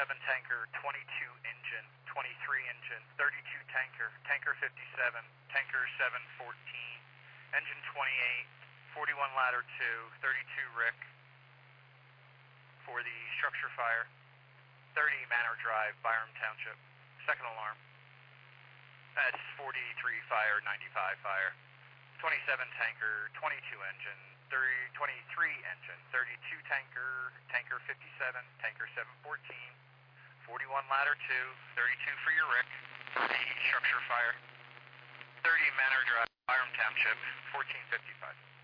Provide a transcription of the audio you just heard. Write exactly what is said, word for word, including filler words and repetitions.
twenty-seven tanker, twenty-two engine, twenty-three engine, thirty-two tanker, tanker fifty-seven, tanker seven fourteen, engine twenty-eight, forty-one ladder two, thirty-two Rick for the structure fire, thirty Manor Drive, Byram Township, second alarm. That's forty-three fire, ninety-five fire, twenty-seven tanker, twenty-two engine, thirty, twenty-three engine, thirty-two tanker, tanker fifty-seven, tanker seven fourteen, forty-one ladder two, thirty-two for your Rick for the structure fire, thirty Manor Drive, Byram Township, fourteen fifty-five.